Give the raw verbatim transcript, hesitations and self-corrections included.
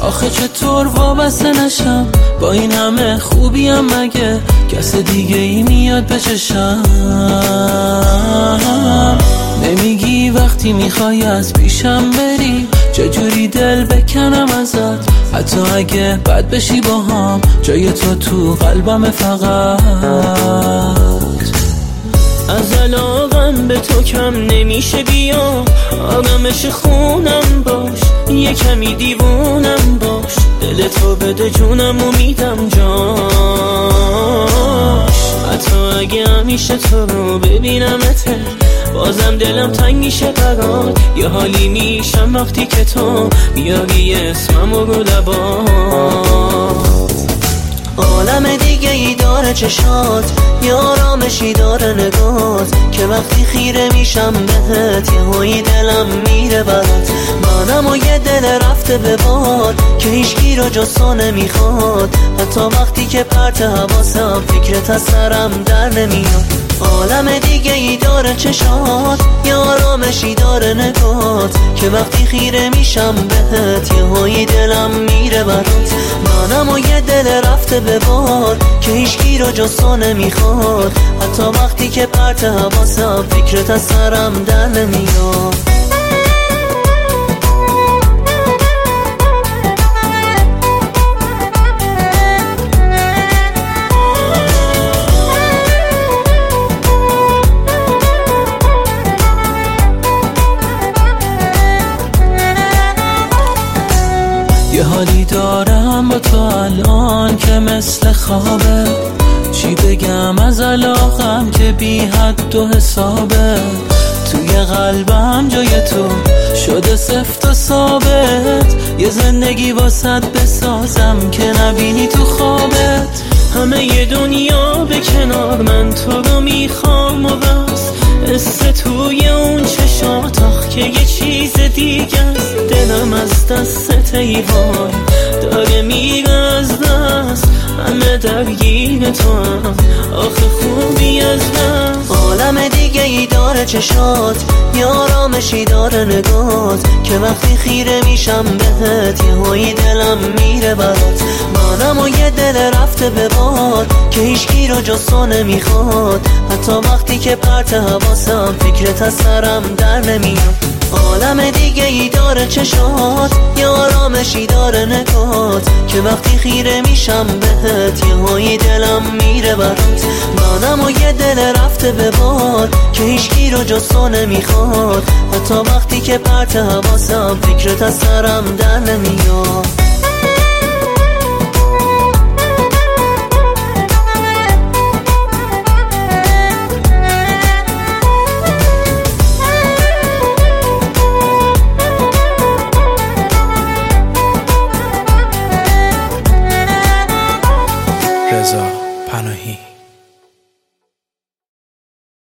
آخه چطور وابسته نشم با این همه خوبیم، مگه کس دیگه ای میاد به چشم؟ نمیگی وقتی میخوای از پیشم بری چجوری دل بکنم ازت، حتی اگه بد بشی با هم جای تو تو قلبم فقط. از علاقم به تو کم نمیشه، بیا آرامش خونم باش، یه کمی دیوونم باش، دل تو بده جونم و میدم جاش. حتی اگه همیشه تو رو ببینمت بازم دلم تنگ میشه برات، یه حالی میشم وقتی که تو بیاری اسمم رو لبات. عالم دیگه ای داره چشات، یه آرامشی داره نگات، که وقتی خیره میشم بهت یه هایی دلم میره برات. منم و یه دل رفته به باد که هیچکی رو جز تو نمیخواد، حتی وقتی که پرت حواسم فکرت از سرم در نمیاد. عالم دیگه ای داره چشات، یه آرامشی داره نگات، که وقتی خیره میشم بهت یه هایی دلم میره برات. منم و یه دل رفته به باد که هیچکی رو جز تو نمیخواد، حتی وقتی که پرت حواسم فکرت از سرم در نمیاد. یه حالی دارم با تو الان که مثل خوابه، چی بگم از علاقم که بی حد و حسابه. توی قلبم جای تو شده سفت و ثابت، یه زندگی واسط بسازم که نبینی تو خوابت. همه یه دنیا به کنار من تو رو میخوام و بس، قصه توی اون چشات آخ که یه چیز دیگه است. دلم از دست ای وای داره میره از دست، همه درگیر تو هم آخه خوبی از دست. عالم دیگه ای داره چشات، یه آرامشی داره نگات، که وقتی خیره میشم بهت یه هایی دلم میره برات. منم و یه دل رفته به باد که هیچکی رو جز تو نمیخواد، حتی وقتی که پرت حواسم فکرت از سرم در نمیاد. عالم دیگه ای داره چشات، یه آرامشی داره نگات، که وقتی خیره میشم بهت یه هایی دلم میره برات. منم و یه دل رفته به باد که هیچکی رو جز تو نمیخواد، حتی وقتی که پرت حواسم فکرت از سرم در نمیاد.